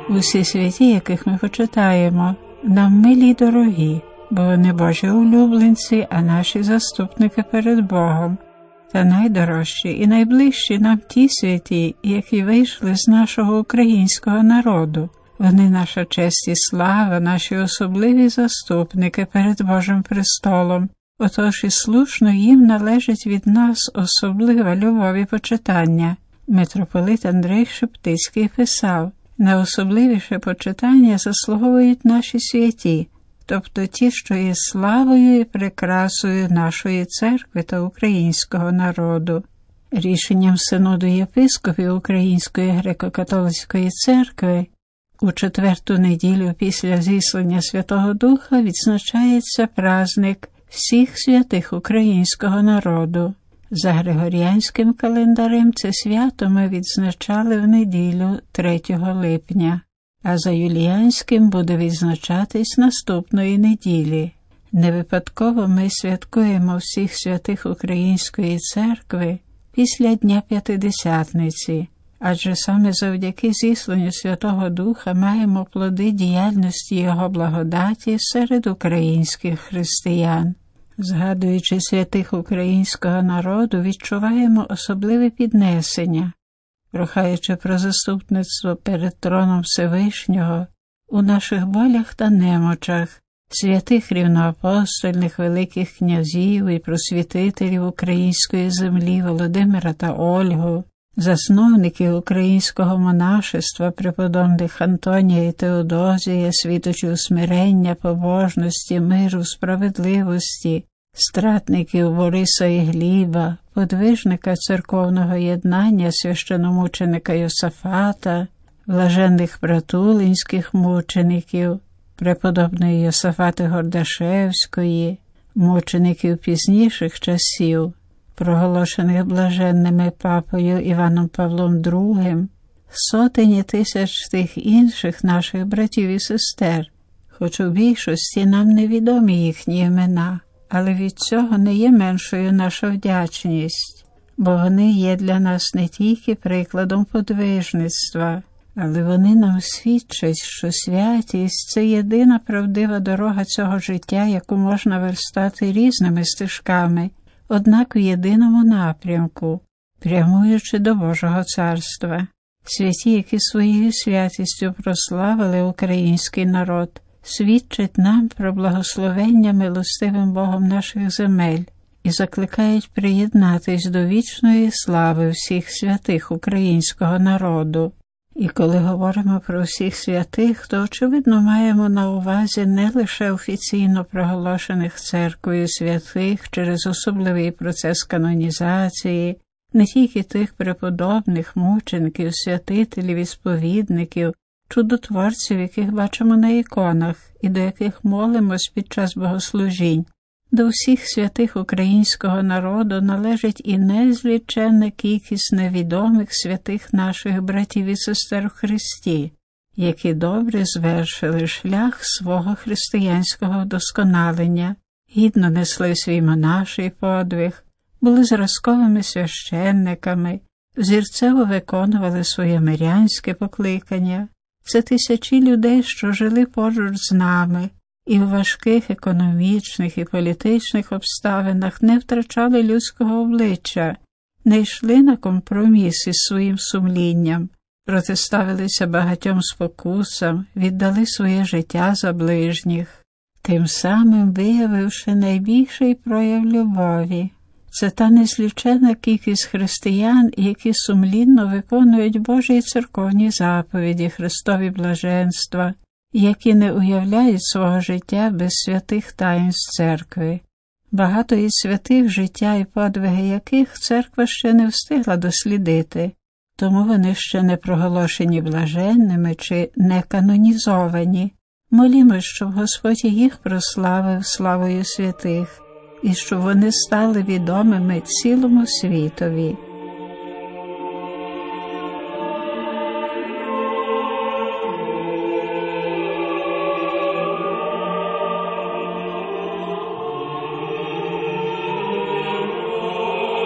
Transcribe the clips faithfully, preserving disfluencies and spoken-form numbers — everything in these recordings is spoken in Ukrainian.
Усі святі, яких ми почитаємо, нам милі й дорогі, бо вони Божі улюбленці, а наші заступники перед Богом. Та найдорожчі і найближчі нам ті святі, які вийшли з нашого українського народу. Вони наша честь і слава, наші особливі заступники перед Божим престолом. Отож і слушно їм належить від нас особлива любов і почитання. Митрополит Андрей Шептицький писав: найособливіше почитання заслуговують наші святі, тобто ті, що є славою і прикрасою нашої церкви та українського народу. Рішенням Синоду єпископів Української греко-католицької церкви у четверту неділю після зіслання Святого Духа відзначається праздник всіх святих українського народу. За Григоріанським календарем це свято ми відзначали в неділю третього липня, а за Юліанським буде відзначатись наступної неділі. Не випадково ми святкуємо всіх святих Української церкви після Дня П'ятидесятниці, адже саме завдяки зісланню Святого Духа маємо плоди діяльності Його благодаті серед українських християн. Згадуючи святих українського народу, відчуваємо особливе піднесення, прохаючи про заступництво перед троном Всевишнього у наших болях та немочах, святих рівноапостольних великих князів і просвітителів української землі Володимира та Ольгу, засновників українського монашества преподобних Антонія і Теодозія, світочів смирення, побожності, миру, справедливості, стратників Бориса і Гліба, подвижника церковного єднання священомученика Йосафата, блаженних братулинських мучеників, преподобної Йосафати Гордашевської, мучеників пізніших часів, проголошених блаженними папою Іваном Павлом другим, сотені тисяч тих інших наших братів і сестер, хоч у більшості нам невідомі їхні імена, але від цього не є меншою наша вдячність, бо вони є для нас не тільки прикладом подвижництва, але вони нам свідчать, що святість – це єдина правдива дорога цього життя, яку можна верстати різними стежками, однак у єдиному напрямку, прямуючи до Божого царства. Святі, які своєю святістю прославили український народ, свідчать нам про благословення милостивим Богом наших земель і закликають приєднатись до вічної слави всіх святих українського народу. І коли говоримо про всіх святих, то, очевидно, маємо на увазі не лише офіційно проголошених церквою святих через особливий процес канонізації, не тільки тих преподобних мучеників, святителів і сповідників, чудотворців, яких бачимо на іконах і до яких молимось під час богослужінь. До всіх святих українського народу належить і незліченна кількість невідомих святих наших братів і сестер в Христі, які добре звершили шлях свого християнського вдосконалення, гідно несли свій монаший подвиг, були зразковими священниками, взірцево виконували своє мирянське покликання. Це тисячі людей, що жили поруч з нами, і в важких економічних і політичних обставинах не втрачали людського обличчя, не йшли на компроміс із своїм сумлінням, протиставилися багатьом спокусам, віддали своє життя за ближніх, тим самим виявивши найбільший прояв любові. Це та незліченна кількість християн, які сумлінно виконують Божі і церковні заповіді, Христові блаженства, які не уявляють свого життя без святих таїнств церкви. Багато із святих, життя і подвиги яких церква ще не встигла дослідити, тому вони ще не проголошені блаженними чи не канонізовані. Молімось, щоб Господь їх прославив славою святих, і щоб вони стали відомими цілому світові.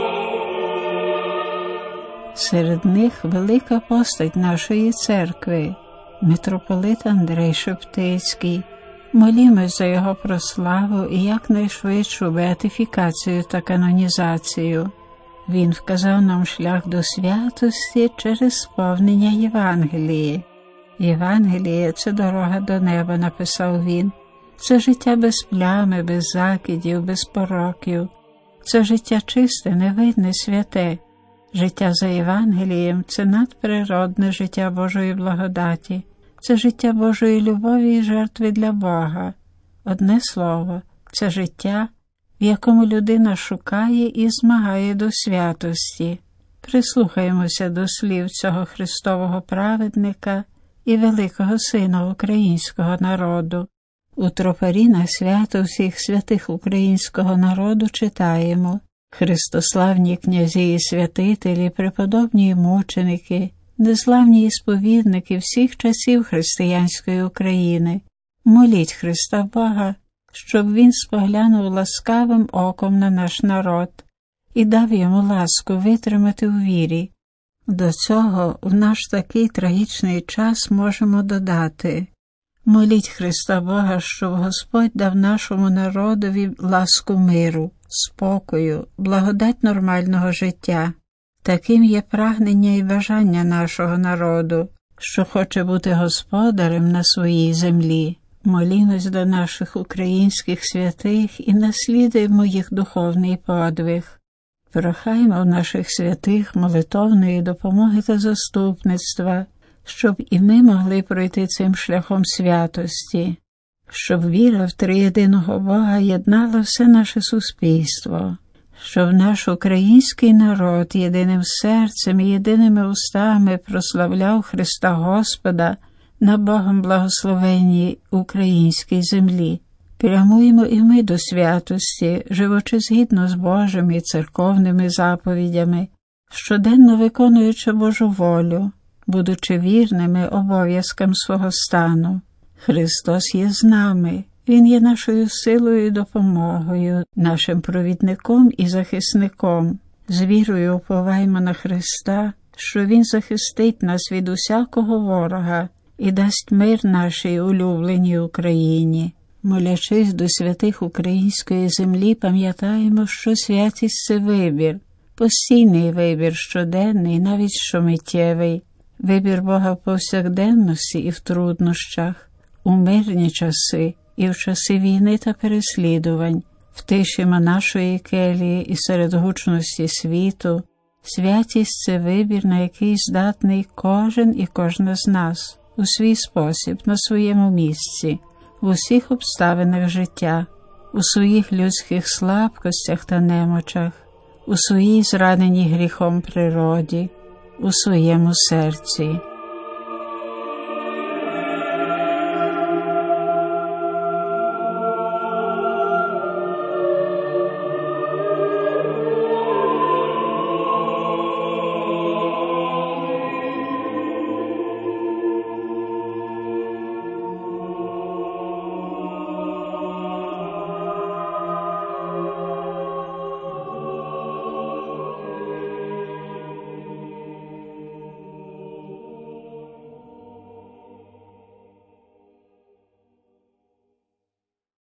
Серед них велика постать нашої церкви, митрополит Андрей Шептицький. Молімось за його прославу і якнайшвидшу беатифікацію та канонізацію. Він вказав нам шлях до святості через сповнення Євангелії. Євангеліє – це дорога до неба, написав він. Це життя без плями, без закидів, без пороків. Це життя чисте, невидне, святе. Життя за Євангелієм – це надприродне життя Божої благодаті. Це життя Божої любові і жертви для Бога. Одне слово – це життя, в якому людина шукає і змагає до святості. Прислухаємося до слів цього Христового праведника і великого сина українського народу. У тропарі на свято всіх святих українського народу читаємо: «Христославні князі і святителі, преподобні і мученики, незламні сповідники всіх часів християнської України, моліть Христа Бога, щоб Він споглянув ласкавим оком на наш народ і дав йому ласку витримати у вірі». До цього в наш такий трагічний час можемо додати: моліть Христа Бога, щоб Господь дав нашому народові ласку миру, спокою, благодать нормального життя. Таким є прагнення і бажання нашого народу, що хоче бути господарем на своїй землі. Молімось до наших українських святих і наслідуємо їх духовний подвиг. Прохаймо в наших святих молитовної допомоги та заступництва, щоб і ми могли пройти цим шляхом святості, щоб віра в триєдиного Бога єднала все наше суспільство, щоб наш український народ єдиним серцем і єдиними устами прославляв Христа Господа на Богом благословенній українській землі. Прямуємо і ми до святості, живучи згідно з Божими і церковними заповідями, щоденно виконуючи Божу волю, будучи вірними обов'язкам свого стану. Христос є з нами, Він є нашою силою і допомогою, нашим провідником і захисником. З вірою уповаймо на Христа, що Він захистить нас від усякого ворога і дасть мир нашій улюбленій Україні. Молячись до святих української землі, пам'ятаємо, що святість – це вибір, постійний вибір, щоденний, навіть щомиттєвий, вибір Бога в повсякденності і в труднощах, у мирні часи і в часи війни та переслідувань, в тиші монашої келії і серед гучності світу. Святість – це вибір, на який здатний кожен і кожна з нас, у свій спосіб, на своєму місці, в усіх обставинах життя, у своїх людських слабкостях та немочах, у своїй зраненій гріхом природі, у своєму серці.